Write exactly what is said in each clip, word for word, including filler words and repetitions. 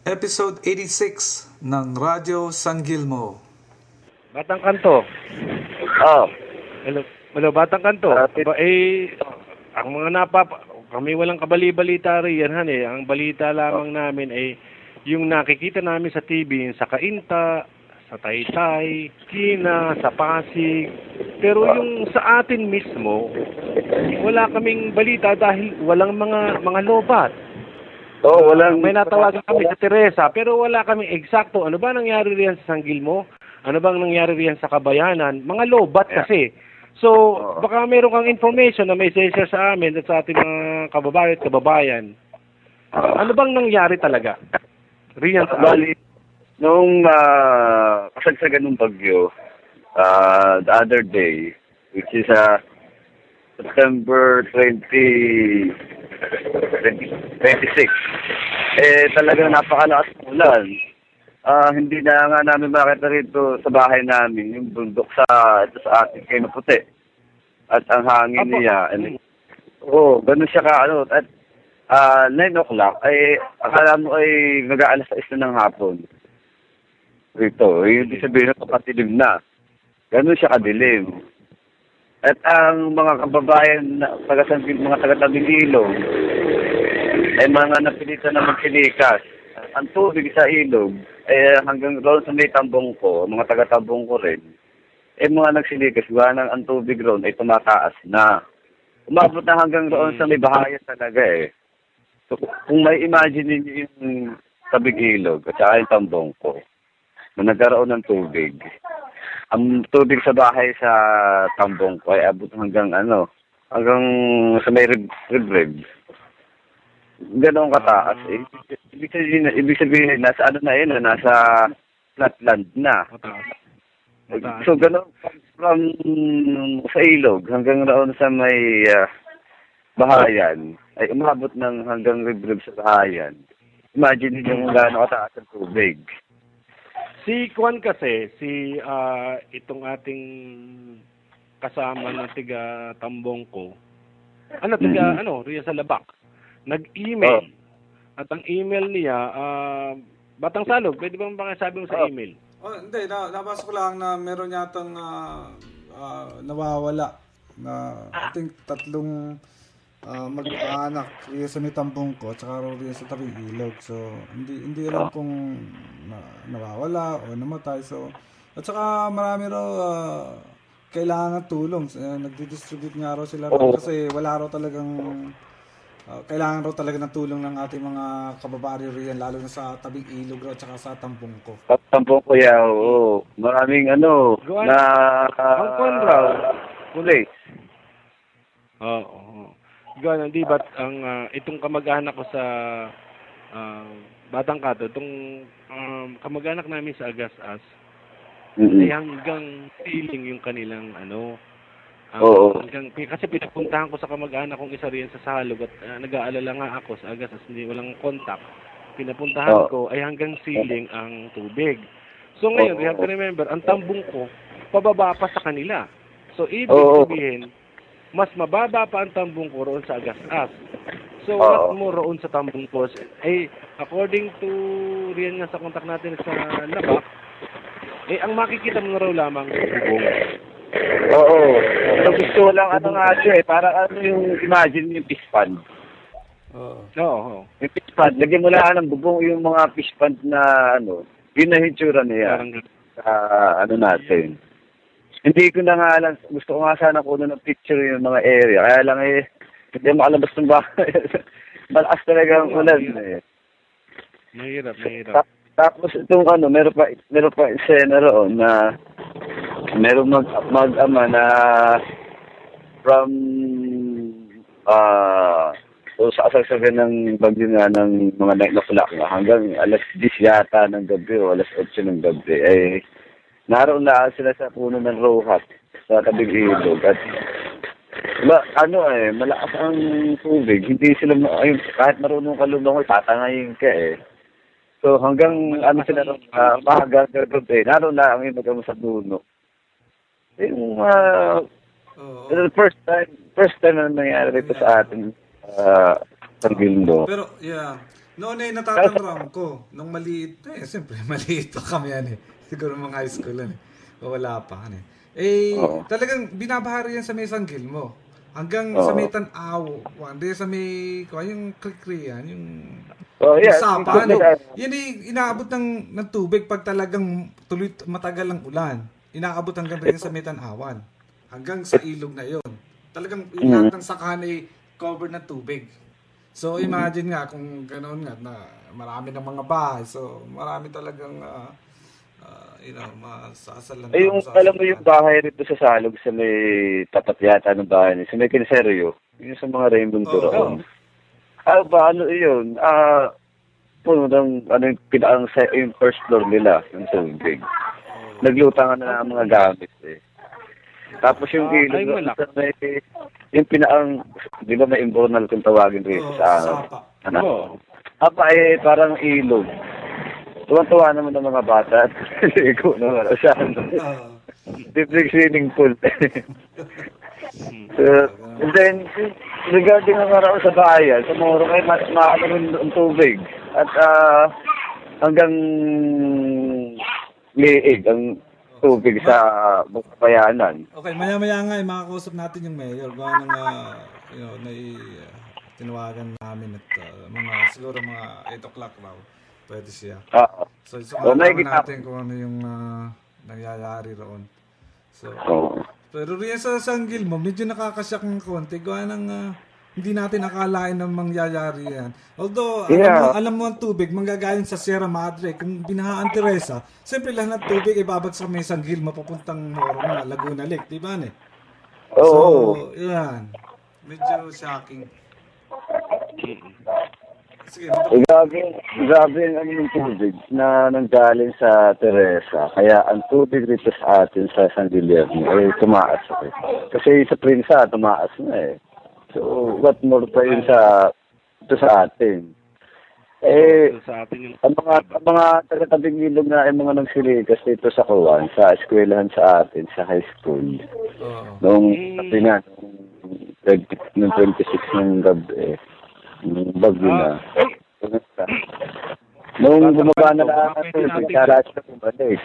Episode eighty-six ng Radyo San Gilmo. Batang Kanto. Oh. Hello, hello Batang Kanto. Uh, Aba, eh, ang mga napapa... Kami walang kabali-balita riyan, han eh. Ang balita lamang oh. namin ay yung nakikita namin sa T V sa Kainta, sa Taytay, Kina, sa Pasig. Pero yung sa atin mismo, wala kaming balita dahil walang mga mga lobat. Oh, walang... May natawagan kami sa Teresa, pero wala kaming eksakto. Ano ba nangyari riyan sa San Gilmo? Ano bang nangyari riyan sa Kabayanan? Mga lobat kasi. So, oh. baka meron kang information na may share sa amin at sa ating mga kababayan at kababayan. Oh. Ano bang nangyari talaga? Riyan sa Bali, nung uh, kasagsagan ng bagyo, uh, the other day, which is uh, September twentieth, twenty-six, eh talagang napakalakas ng ulan. Uh, hindi na nga namin makita rito sa bahay namin yung bundok sa ito sa ating kay Maputi. At ang hangin Apo. niya, and, oo, ganun siya ka, ano, at uh, nine o'clock, ay akala mo ay mag-aalas sais na ng hapon. Rito, hindi sabihin na kapatilim na. Ganun siya kadilim. At ang mga kababayan, taga-sangkil, mga taga-tabing ilog, ay mga napilitan na magsilikas. Ang tubig sa ilog, eh hanggang roon sa may tambong ko, mga taga-tambong ko rin, eh mga nagsilikas, gawa ng ang tubig roon ay tumataas na. Umabot na hanggang roon sa may bahayan talaga eh. So, kung may imagine niyo yung tabing ilog at saka yung tambong ko, na nagkaroon ng tubig, ang tubig sa bahay sa tambong ko ay abot hanggang ano, hanggang sa may rib-rib. Ganon kataas. Eh. Ibig sabihin, ibig sabihin, nasa ano na yun, nasa flatland na. So, ganon, from sa ilog hanggang roon sa may uh, bahayan, ay umabot ng hanggang rib-rib sa bahayan. Imagine niyo kung gaano kataas ang tubig. Si Kwan kasi, si uh, itong ating kasama ng tiga Tambong ko, ano, tiga, mm-hmm. ano, Ria sa Labak, nag-email. Oh. At ang email niya, uh, Batang Salog, pwede bang baka sabi mo sa oh. email? Oh, hindi, na, nabasa ko lang na meron yatang uh, uh, nawawala na I think tatlong uh, mag-anak riyan sa may Tambong ko at saka riyan sa tabing ilog. So, hindi hindi alam kung na, nawawala o namatay. So, at saka marami raw uh, kailangan ng tulong. Uh, nagdi-distribute nga raw sila raw kasi wala raw talagang uh, kailangan raw talaga ng tulong ng ating mga kababayan riyan, lalo na sa tabing ilog raw at saka sa Tambong ko. Sa Tambong ko, yeah, oo. Maraming ano, Gawin. na Ang Kwan raw. Kulay. Oo. Oh, oh. Gano'n, di ba't ang uh, itong kamag-anak ko sa uh, Batang Kato, itong um, kamag-anak namin sa Agasas, mm-hmm. ay hanggang feeling yung kanilang ano, um, Oo. hanggang, kasi pinapuntahan ko sa kamag-anak kong isa riyan sa Salog at uh, nag-aalala nga ako sa Agasas, hindi walang contact. Pinapuntahan oh. ko ay hanggang ceiling ang tubig. So ngayon, oh, we have to remember, ang tambong ko, pababa pa sa kanila. So ibig oh. sabihin, mas mababa pa ang tambong ko roon sa Agasas. So, oh. what mo roon sa tambong ko? Eh, according to riyan nga sa contact natin sa Labak, eh, ang makikita mo na raw lamang bubong. Oo. So, gusto lang ano nga siya eh. Para ano yung, imagine yung fish pond. Oo. Oo. Yung fish pond, lagyan mo lang ng bubong yung mga fish pond na ano, yun na hitsura niya. Sa uh, ano natin. Hindi ko na nga alam, gusto ko nga sana kuno ng picture yung mga area. Kaya lang eh, hindi makalabas ng bahay. Malakas talaga ang ulan eh. Mahirap, mahirap. Tapos itong ano, meron pa, meron pa eksena roon na meron mag, mag-ama na from ah uh, so sa asagsagan ng bagyo nga ng mga nine o'clock nga hanggang alas diyes yata ng gabi o alas otso ng gabi ay naroon na sila sa puno ng rohat sa tabing ilog at ba, ano eh, malakas ang tubig. Hindi sila, ayun, kahit marunong ka lumangoy, tatangayin ka eh. So hanggang ano sila nung uh, mahagang gabi, naroon na ang imagamo sa duno. Yung uh, oh. first time, first time na nangyari dito yeah. sa atin uh, sa Gilmo. Pero, yeah. Noon ay natatandaan ko, nung maliit, eh, siyempre, maliit pa kami yan eh. Siguro mga high school yan eh. O wala pa. Ano, eh, eh Oo. talagang binabahari yan sa may sanggil mo. Hanggang Oo. sa may tanaw. Hindi sa may, kung yung klikri yan, yung, Oh, yung yeah. sapa, ano. Yeah. Yan eh, inaabot ng, ng tubig pag talagang tuloy, matagal ang ulan. Inaabot hanggang rin sa may tanawan. Hanggang sa ilog na yon. Talagang Mm. lahat ng sakahan ay covered ng tubig. So imagine nga kung ganoon nga na marami ng mga bahay. So marami talagang uh, uh, you know, masasalan. Eh, yung, alam mo yung bahay rito sa Salog, sa may tapat yata ng bahay, sa may Kinserio, yung sa mga Rainbow Oo. Turon. Ah, ba, ano yun? Ah, puno ng, ano yung pinaang, yung first floor nila, yung tubig. Naglutangan na ng mga gamit eh. Tapos yung Ah, ilog, ay, wala. sa may, yung pinaang, di ba may imbornal kung tawagin rito Oo, sa sapa. ano? Oo. Apa eh, parang ilog. Tuwan-tuwa naman ng mga bata at ligo naman sa ano. Oo. Deep swimming pool. So, and then, regarding ng araw sa bayan, tomorrow ay mas maano rin ang tubig. At ah, hanggang liig ang tubig sa bayanan. Okay, maya-maya nga, eh, makakausap natin yung mayor. Gawa ng, uh, you know, na uh, tinawagan namin at uh, mga, siguro mga eight o'clock raw. Pwede siya. Ah, So, so Oh, malaman nakikita- natin kung ano yung uh, nangyayari roon. So, oo. pero riyan sa sanggil mo, medyo nakakasyak ng konti. Gawa ng, uh, hindi natin akalain na mangyayari yan. Although, alam, mo, Yeah. alam mo ang tubig, manggagaling sa Sierra Madre. Kung binahaan Teresa, siyempre lahat ng tubig ibabag sa may sanggil, mapupuntang Morong na Laguna Lake. Di ba, ne? Oo. So, yan. Medyo shocking. Sige, Eh, grabe, grabe ang ano yung tubig na nanggaling sa Teresa. Kaya ang tubig dito sa atin sa San Guillermo ay tumaas. Eh. Kasi sa Prinsa, tumaas na eh. So, what more pa yun sa, ito sa atin. Eh, So, sa atin yung ang mga, ang mga taga-tabing ilog na ay mga nagsilikas dito sa Kuwan, sa eskwelahan sa atin, sa high school. Oo. Noong, Mm. sabi na, noong twenty, noong twenty-six ng gabi, eh, nung bagyo na. Nung bumaba na lang ang tubig, naras na bumalik.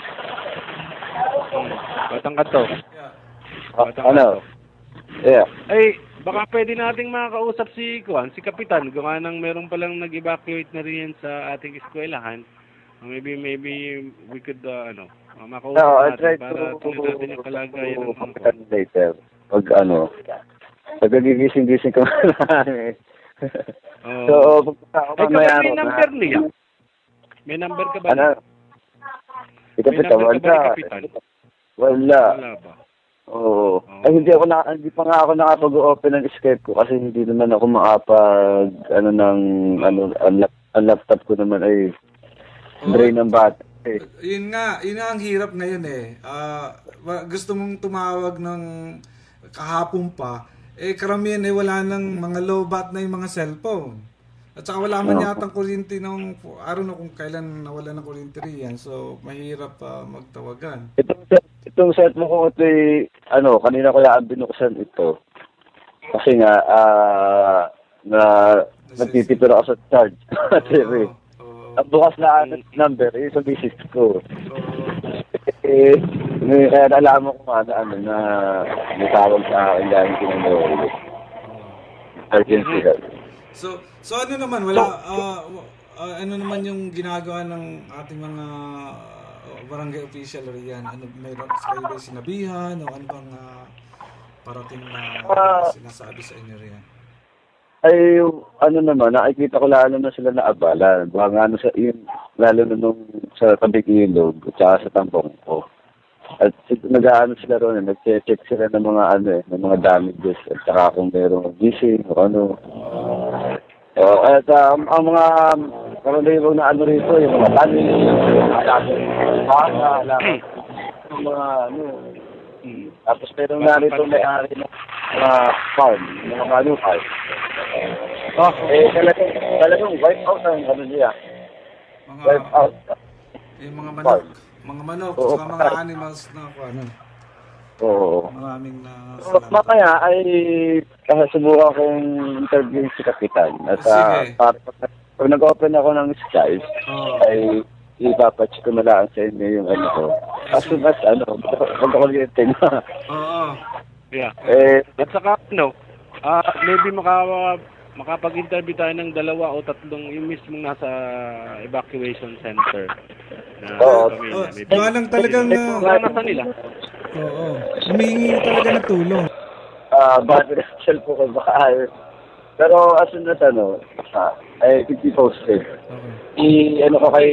Batang Kanto. Yeah. Ah, Batang ano? Kanto. Yeah. Ay, baka pwede nating makakausap si Kuan, si Kapitan. Gawa nang meron palang nag-evacuate na rin sa ating eskwelahan. Maybe, maybe we could, uh, ano, uh, makausap No, I'll try natin para to, tuloy natin yung kalagayan ng mga to later. Pag ano, pag nagigising-gising ka marami. Oo. So, pagpunta ako Ay, mamaya kapag may ron, number ha? niya. May number ka ba? Ano? niya? Ikaw May ba number ka ba ni wala? Kapitan? Wala. Wala ba? Oo. Oo. Ay, hindi ako na, hindi pa nga ako nakapag-open ng Skype ko kasi hindi naman ako makapag, ano, ng, ano, ang, lap, ang laptop ko naman ay drain ng battery. Eh. Yun nga, yun nga ang hirap ngayon eh. Ah, wa- gusto mong tumawag ng kahapon pa, eh karamihan eh wala nang mga low bat na yung mga cellphone. At saka wala man Oo. yata ang kuryente nung, I don't know kung kailan nawala ng kuryente riyan. So, mahirap pa magtawagan. Itong, set- itong set mo kung ito ano, kanina ko lang binuksan ito. Kasi nga, ah, na, nagtitipid ako sa charge. Battery. Oo. Ang bukas na ano, number, yung sa business ko. Oo. Eh, may, kaya nalaman ko nga na ano, na may tawag sa akin dahil kinamuli. Urgency lang. So, so ano naman wala ah, ah, ano naman yung ginagawa ng ating mga ah, barangay official riyan? Ano mayroon kayo ba sinabihan o ano bang ah, parating na sinasabi sa inyo riyan? Ay, yung ano naman, nakikita ko lalo na sila na abala. Baka nga ano sa, yung, lalo na nung sa tabing ilog, at saka sa tampong ko. At nag-ano sila ron, nag-check sila ng mga ano eh, ng mga damages, at saka kung merong gising o ano. Uh, at um, ang mga karaniwang na ano rito, yung mga tanin, yung mga tanin, baka, alam, yung mga ano, tapos merong narito may-ari ng mga farm, mga manukay. Oh, eh, talagang, talagang wipe out ang ano niya. Mga Wipe out. yung mga manok, mga manok, Oo, saka mga patay. animals na ako ano. Oo. Maraming na So, mamaya ay uh, subukan kong interview si Kapitan. At Ah, sige. uh, para, pag nag-open ako ng Skype, Oo. ay ipapatch ko na lang sa inyo yung ano ko. As soon as, ano, magkakuryente na. Oo. Yeah. Eh, At saka, ano, ah maybe maka, makapag-interview tayo ng dalawa o tatlong yung mismong nasa evacuation center. Na Oo. pamilya. Oh, Maybe. gawa lang talagang Ito, uh, nasa nila. oo. Humihingi talaga ng tulong. ah battery cellphone ko baka. Pero as soon as, ano, ah, ay keep you posted. Okay. I, ano ko kay,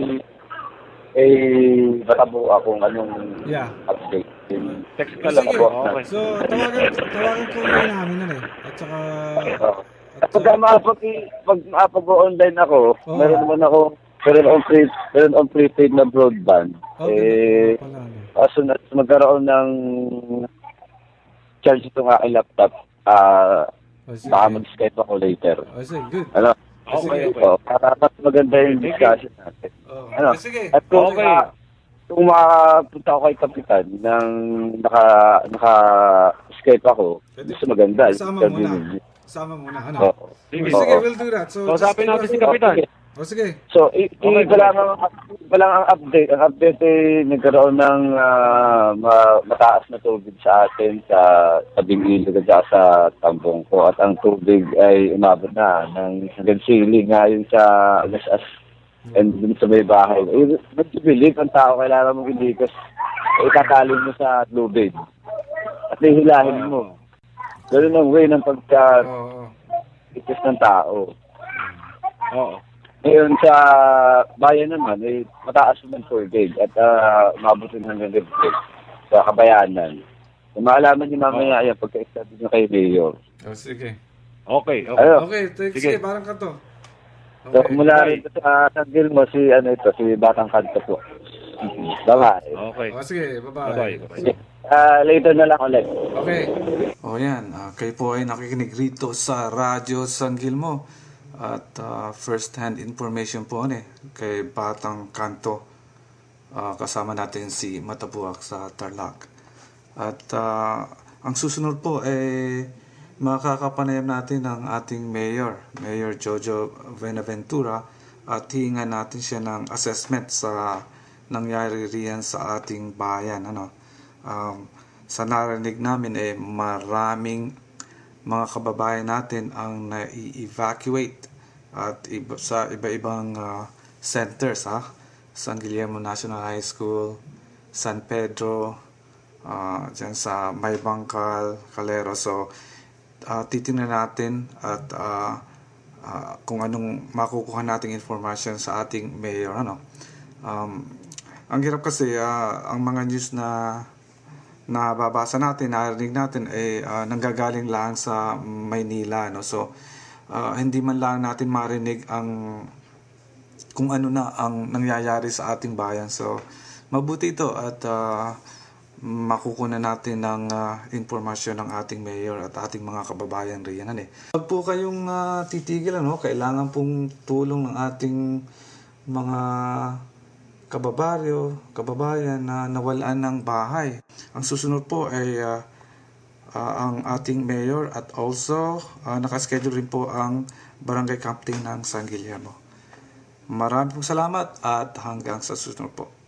kay Batabuka kung anong Yeah. update. Text Oh, ka lang. sige. Okay. So, tawagan, tawagan ko ngayon namin na eh. At saka, Oo. at Pag saka, makapag, pag makapag-online ako, Oo. meron naman ako, meron akong pre, meron akong prepaid na broadband. oh, eh, ganun. Oo pala, ano. as soon as magkaroon ng charge itong aking laptop, ah, Oh, sige. baka mag-Skype ako later. Oh, sige, good. Ano? Okay, okay. So, para mas maganda yung Thank you. discussion natin. Oh, Ano? oh, sige. At kung, Okay. ma- kung makapunta ako kay Kapitan ng naka, naka Skype ako, Pwede. gusto maganda. Sama Interview muna. ninyo. Sama muna, ano? Oo. Sige. Oh, sige, Oo. we'll do that. So, Kausapin just- natin si Kapitan. Oh, sige. So, i- Okay, i- wala lang wala ang update. Ang update ay nagkaroon ng ah, ma- mataas na tubig sa atin sa tabing ilog at saka sa tambong ko. At ang tubig ay umabot na ng hanggang ceiling ngayon sa Alas-as and dun sa may bahay. Eh, nag-believe ang tao, kailangan mong ilikas. Eh, itatalo mo sa tubig. At hihilahin mo. Ganun ang way ng pagka Oo. Oh, itis ng tao. Oo. Ngayon sa bayan naman, eh, mataas naman tubig at uh, mabutin hanggang Ribgate sa Kabayanan. Kung maalaman niyo mamaya yan, pagka-establish nyo kay Mayor. oh, sige. Okay, okay. Ano? Okay, sige, Sige. sige, parang kanto. So, Okay. mula Okay. rin sa San mo, si, ano ito, si Batang Kanto po. Bye-bye. Okay. Oh, sige, bye-bye. Bye-bye. Bye-bye. Ah, later na lang ulit. Okay. O yan, ah, kayo po ay nakikinig rito sa Radyo San Gilmo at ah, first-hand information po ano eh, kay Batang Kanto. Ah, kasama natin si Matabuak sa Tarlac. At ah, ang susunod po ay makakapanayam natin ng ating Mayor, Mayor Jojo Buenaventura, at hihingan natin siya ng assessment sa nangyari riyan sa ating bayan. Ano? Um, sa narinig namin eh maraming mga kababayan natin ang na-evacuate at iba, sa iba-ibang uh, centers ha, San Guillermo National High School, San Pedro, uh, dyan sa Maybangkal, Calero. So uh, titingnan natin at uh, uh, kung anong makukuha nating information sa ating mayor. Ano? Um, ang hirap kasi uh, ang mga news na nababasa natin, narinig natin ay uh, nanggagaling lang sa Maynila, no? So uh, hindi man lang natin marinig ang kung ano na ang nangyayari sa ating bayan. So mabuti ito at uh, makukuha natin ng uh, impormasyon ng ating mayor at ating mga kababayan riyan. Ano eh. Huwag po kayong uh, titigil, ano? Kailangan pong tulong ng ating mga kababaryo, kababayan na nawalan ng bahay. Ang susunod po ay uh, uh, ang ating mayor at also uh, nakaschedule rin po ang barangay captain ng San Guillermo. Maraming salamat at hanggang sa susunod po.